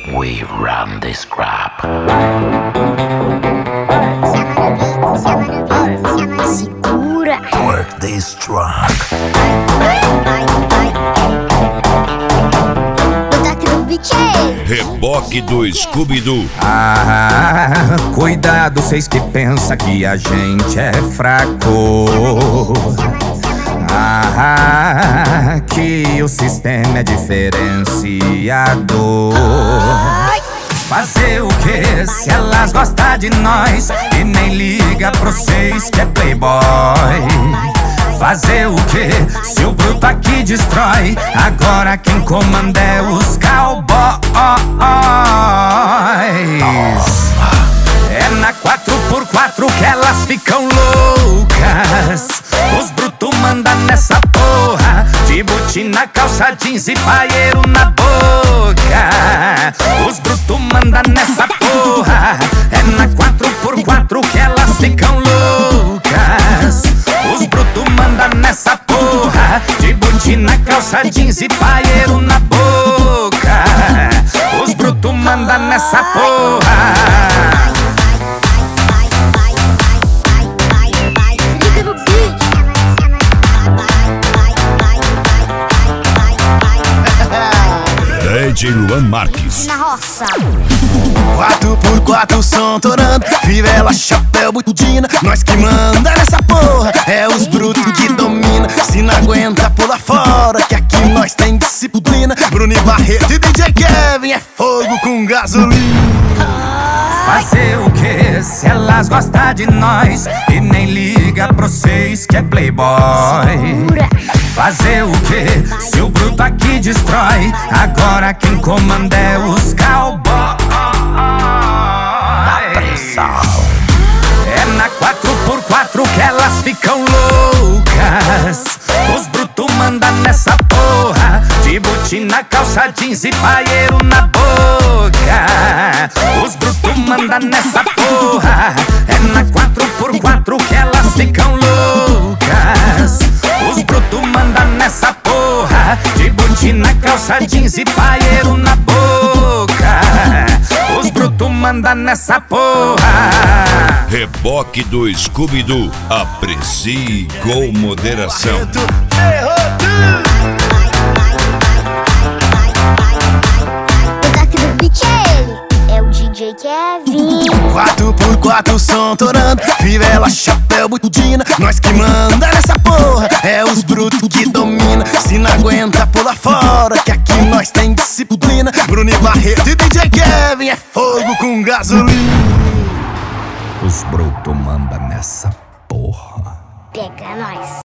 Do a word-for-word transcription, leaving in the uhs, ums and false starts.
We run this crap. Segura. Work this truck. Reboque do Scooby-Doo. Ah, cuidado, vocês que pensam que a gente é fraco. Ah, que o sistema é diferenciado. Fazer o que se elas gostam de nós e nem liga pra vocês que é playboy? Fazer o que se o bruto aqui destrói? Agora quem comanda é os cowboys. É na quatro por quatro que elas ficam loucas. Os brutos mandam nessa porra, de botina, calça jeans e paieiro na boca. Os brutos mandam nessa porra. É na quatro por quatro que elas ficam loucas. Os brutos mandam nessa porra, de botina, calça jeans e paieiro na boca. Os brutos mandam nessa porra. D J Luan Marques. Na roça. Quatro por quatro, som torando, fivela, chapéu, budina. Nós que manda nessa porra, é os brutos que domina. Se não aguenta, pula fora, que aqui nós tem disciplina. Bruno e Barreto e D J Kevin é fogo com gasolina. Fazer o que se elas gostam de nós e nem liga pra vocês que é playboy? Fazer o que se o bruto aqui destrói? Agora quem comanda é os cowboys. Da pressão. É na quatro por quatro que elas ficam loucas. Os brutos mandam nessa porra, de botina, calça jeans e paieiro na boca. Os brutos mandam nessa porra. É na quatro por quatro que elas ficam loucas. Os brutos mandam nessa porra, de botina, calça jeans e paieiro na boca. Os brutos mandam nessa porra. Reboque do Scooby-Doo. Aprecie com moderação. É o D J Kevin. Quatro por quatro, som torando, fivela, chapéu, budina. Nós que manda nessa porra, é os brutos que domina. Se não aguenta, pula fora, que aqui nós tem disciplina. Bruno e Barreto e D J Kevin é fogo com gasolina. Os brutos mandam nessa porra. Pega nós.